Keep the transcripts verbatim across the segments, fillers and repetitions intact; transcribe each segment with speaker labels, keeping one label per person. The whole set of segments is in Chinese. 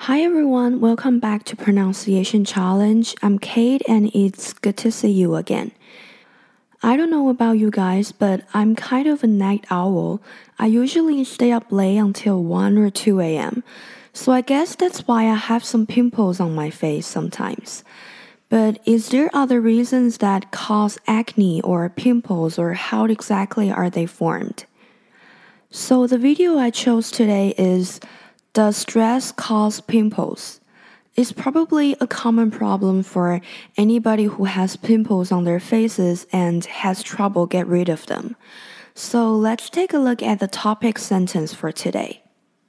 Speaker 1: Hi everyone, welcome back to Pronunciation Challenge. I'm Kate and it's good to see you again. I don't know about you guys, but I'm kind of a night owl. I usually stay up late until one or two a m. So I guess that's why I have some pimples on my face sometimes. But is there other reasons that cause acne or pimples, or how exactly are they formed? So the video I chose today is Does stress cause pimples? It's probably a common problem for anybody who has pimples on their faces and has trouble get rid of them. So let's take a look at the topic sentence for today.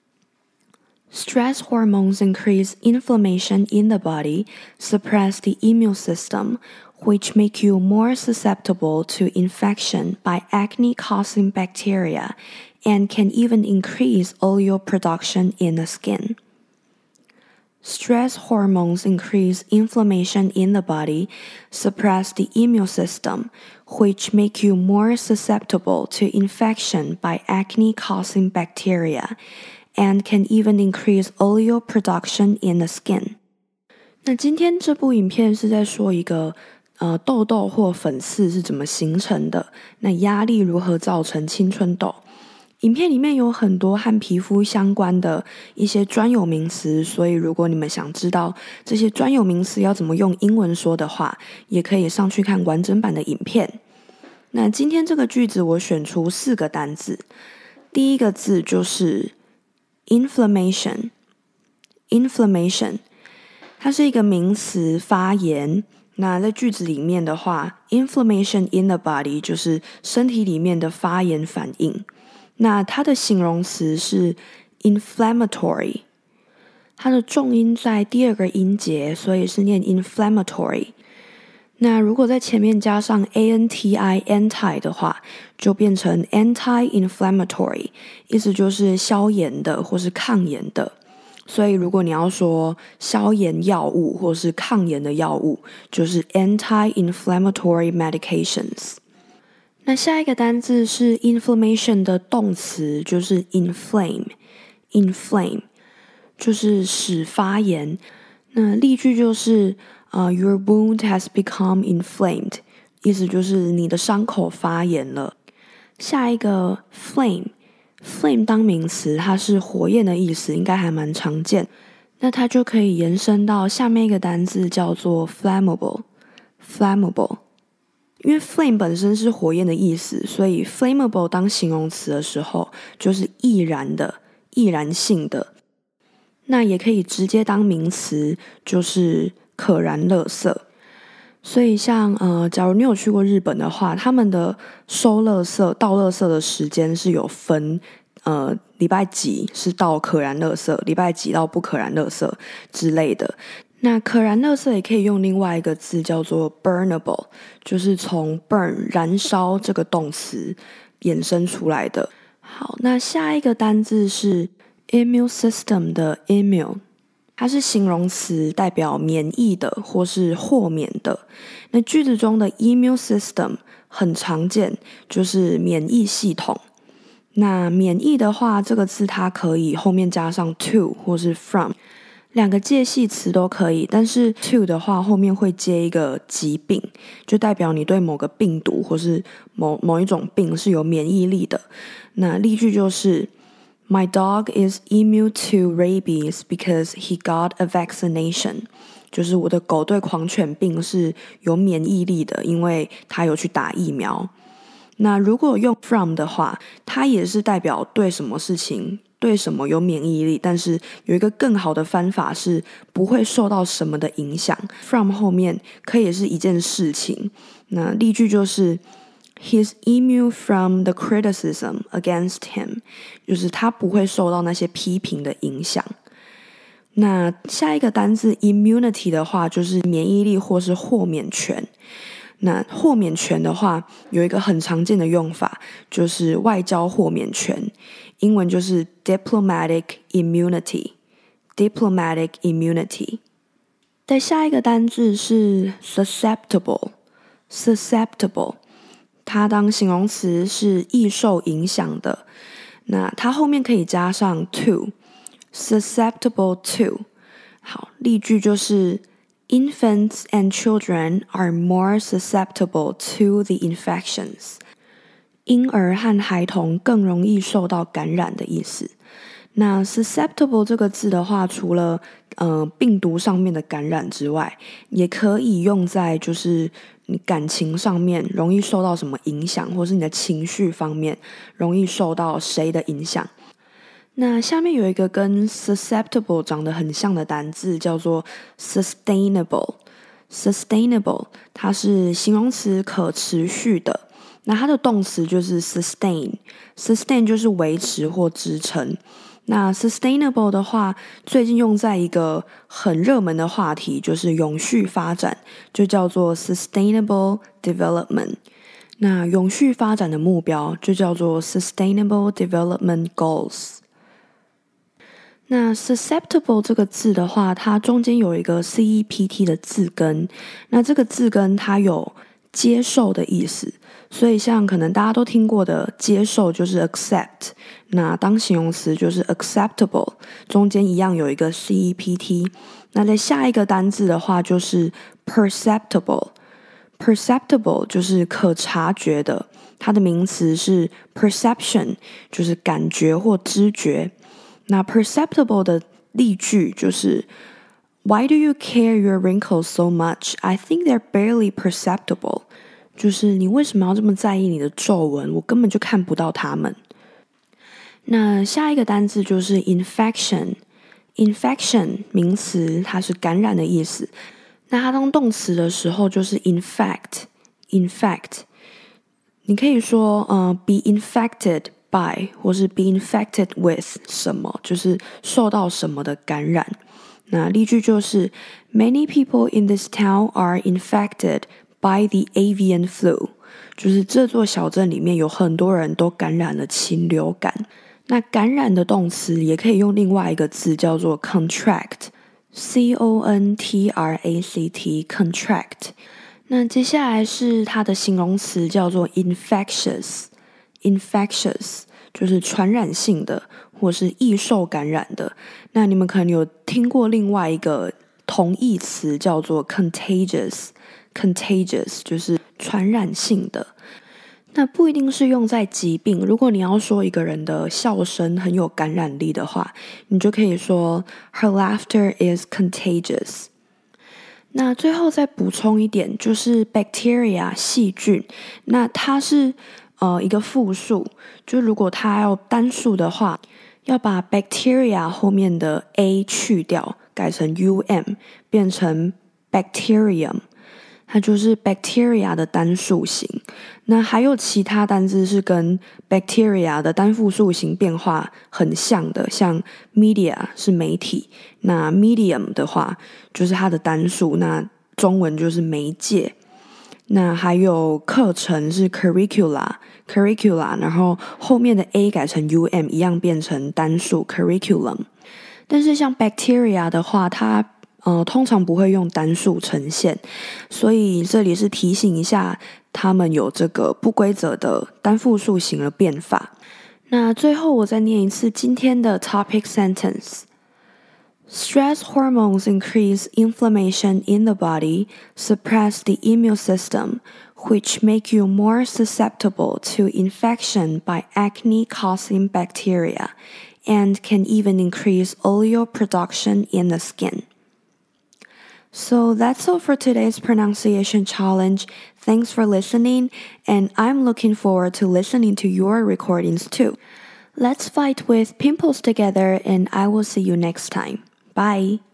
Speaker 1: Stress hormones increase inflammation in the body, suppress the immune system, which make you more susceptible to infection by acne-causing bacteria and can even increase oil production in the skin. Stress hormones increase inflammation in the body, suppress the immune system, which make you more susceptible to infection by acne-causing bacteria and can even increase oil production in the skin. 那今天这部影片是在说一个呃痘痘或粉刺是怎么形成的，那压力如何造成青春痘。影片里面有很多和皮肤相关的一些专有名词，所以如果你们想知道这些专有名词要怎么用英文说的话，也可以上去看完整版的影片。那今天这个句子我选出四个单字，第一个字就是 inflammation inflammation 它是一个名词，发炎。那在句子里面的话 inflammation in the body 就是身体里面的发炎反应。那它的形容词是 inflammatory， 它的重音在第二个音节，所以是念 inflammatory。那如果在前面加上 anti anti 的话，就变成 anti-inflammatory， 意思就是消炎的或是抗炎的。所以如果你要说消炎药物或是抗炎的药物，就是 anti-inflammatory medications。那下一个单字是 inflammation 的动词，就是 inflame inflame 就是使发炎。那例句就是uh, Your wound has become inflamed， 意思就是你的伤口发炎了。下一个 flame flame 当名词，它是火焰的意思，应该还蛮常见。那它就可以延伸到下面一个单字叫做 flammable flammable。因为 flame 本身是火焰的意思，所以 flammable 当形容词的时候就是易燃的、易燃性的。那也可以直接当名词，就是可燃垃圾。所以像呃，假如你有去过日本的话，他们的收垃圾、倒垃圾的时间是有分，呃，礼拜几是倒可燃垃圾，礼拜几到不可燃垃圾之类的。那可燃垃圾也可以用另外一个字叫做 burnable， 就是从 burn 燃烧这个动词衍生出来的。好，那下一个单字是 immune system 的 immune， 它是形容词，代表免疫的或是豁免的。那句子中的 immune system 很常见，就是免疫系统。那免疫的话，这个字它可以后面加上 to 或是 from。两个介系词都可以，但是 to 的话后面会接一个疾病，就代表你对某个病毒或是某某一种病是有免疫力的。那例句就是 My dog is immune to rabies because he got a vaccination， 就是我的狗对狂犬病是有免疫力的，因为它有去打疫苗。那如果用 from 的话，它也是代表对什么事情对什么有免疫力，但是有一个更好的翻法是不会受到什么的影响。from 后面可以是一件事情。那例句就是 He's immune from the criticism against him， 就是他不会受到那些批评的影响。那下一个单字 immunity 的话，就是免疫力或是豁免权。那豁免权的话，有一个很常见的用法，就是外交豁免权，英文就是 diplomatic immunity diplomatic immunity。 在下一个单字是 susceptible susceptible， 它当形容词是易受影响的。那它后面可以加上 to susceptible to， 好，例句就是 Infants and children are more susceptible to the infections. 婴儿和孩童更容易受到感染的意思。那 susceptible 这个字的话，除了呃病毒上面的感染之外，也可以用在就是你感情上面容易受到什么影响，或是你的情绪方面容易受到谁的影响。那下面有一个跟 susceptible 长得很像的单字，叫做 sustainable。sustainable 它是形容词，可持续的。那它的动词就是 sustain，sustain 就是维持或支撑。那 sustainable 的话，最近用在一个很热门的话题，就是永续发展，就叫做 sustainable development。那永续发展的目标就叫做 sustainable development goals。那 susceptible 这个字的话，它中间有一个 C E P T 的字根，那这个字根它有接受的意思，所以像可能大家都听过的接受就是 accept， 那当形容词就是 acceptable， 中间一样有一个 C E P T。 那在下一个单字的话就是 perceptible， perceptible 就是可察觉的，它的名词是 perception， 就是感觉或知觉。那 perceptible 的例句就是 Why do you care your wrinkles so much? I think they're barely perceptible. 就是你为什么要这么在意你的皱纹？我根本就看不到它们。那下一个单字就是 infection。 infection 名词，它是感染的意思。那它当动词的时候就是 infect。 infect 你可以说、呃、be infected by 或是 be infected with 什么，就是受到什么的感染。那例句就是 Many people in this town are infected by the avian flu， 就是这座小镇里面有很多人都感染了禽流感。那感染的动词也可以用另外一个字叫做 contract， C O N T R A C T contract。 那接下来是它的形容词叫做 infectious。infectious 就是传染性的或是易受感染的。那你们可能有听过另外一个同义词叫做 contagious。 contagious 就是传染性的。那不一定是用在疾病，如果你要说一个人的笑声很有感染力的话，你就可以说 Her laughter is contagious。那最后再补充一点，就是 bacteria 细菌，那它是呃，一个复数，就如果它要单数的话，要把 bacteria 后面的 a 去掉，改成 um， 变成 bacterium， 它就是 bacteria 的单数型。那还有其他单字是跟 bacteria 的单复数型变化很像的，像 media 是媒体，那 medium 的话就是它的单数，那中文就是媒介。那还有课程是 curricula curricula， 然后后面的 a 改成 um， 一样变成单数 curriculum。 但是像 bacteria 的话，它呃通常不会用单数呈现，所以这里是提醒一下它们有这个不规则的单复数型的变法。那最后我再念一次今天的 topic sentence。Stress hormones increase inflammation in the body, suppress the immune system, which make you more susceptible to infection by acne-causing bacteria, and can even increase oil production in the skin. So that's all for today's pronunciation challenge. Thanks for listening, and I'm looking forward to listening to your recordings too. Let's fight with pimples together, and I will see you next time. Bye.